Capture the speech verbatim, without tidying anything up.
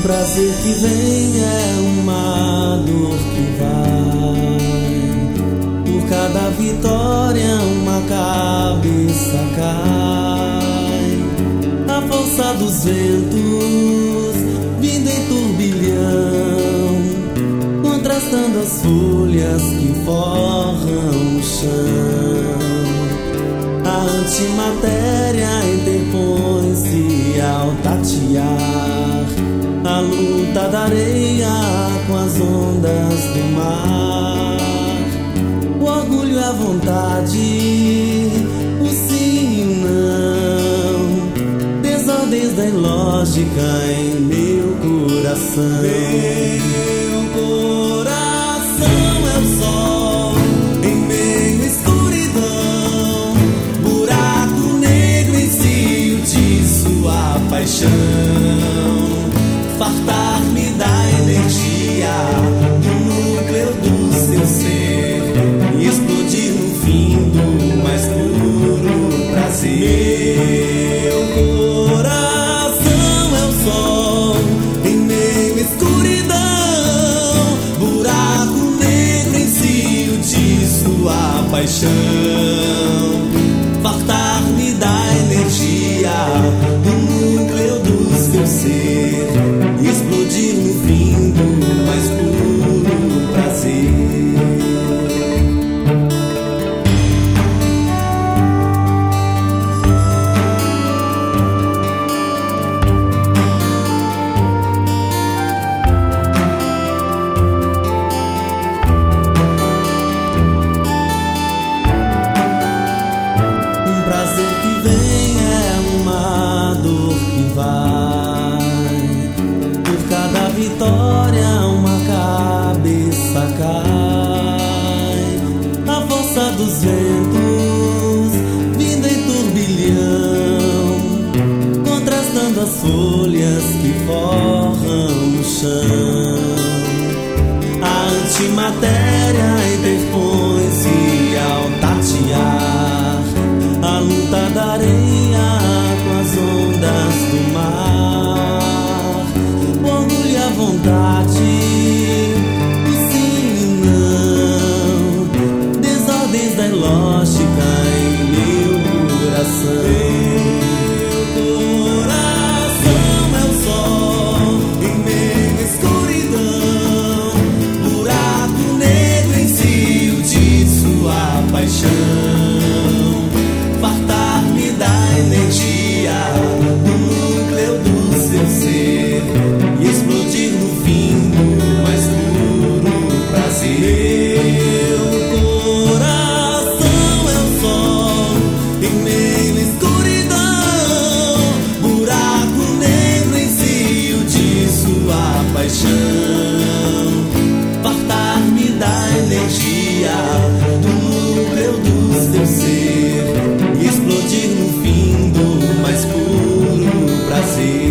prazer que vem é uma dor que vai. Por cada vitória uma cabeça cai. A força dos ventos vindo em turbilhão, contrastando as folhas que forram o chão. A antimatéria interpõe-se ao tatear a luta da areia com as ondas do mar. O orgulho e a vontade, o sim e o não, desordens da ilógica em meu coração. Meu coração é o sol em meio à escuridão, buraco negro em cio de sua paixão. Fartar-me da energia do núcleo do seu ser e explodir no fim do mais puro prazer. Meu coração é o sol em meio à escuridão, buraco negro em cio de sua paixão. Fartar-me da energia do núcleo do seu ser e explodir no fim do mais puro prazer. Um prazer que vem é uma dor que vai. Por cada vitória uma cabeça cai. A força dos ventos vindo em turbilhão, contrastando as folhas que forram o chão. A antimatéria interpõe-se ao tatear a luta da areia com as ondas do mar. O orgulho e a vontade, o sim e o não, desordens da ilógica em meu coração. Meu coração é o sol em meio à escuridão, buraco negro em cio de sua paixão. Fartar-me da energia do núcleo do seu ser e explodir no fim do mais puro prazer. Meu coração é o sol em meio à escuridão, buraco negro em cio de sua paixão. Fartar-me da energia do núcleo do seu ser e explodir no fim do mais puro prazer.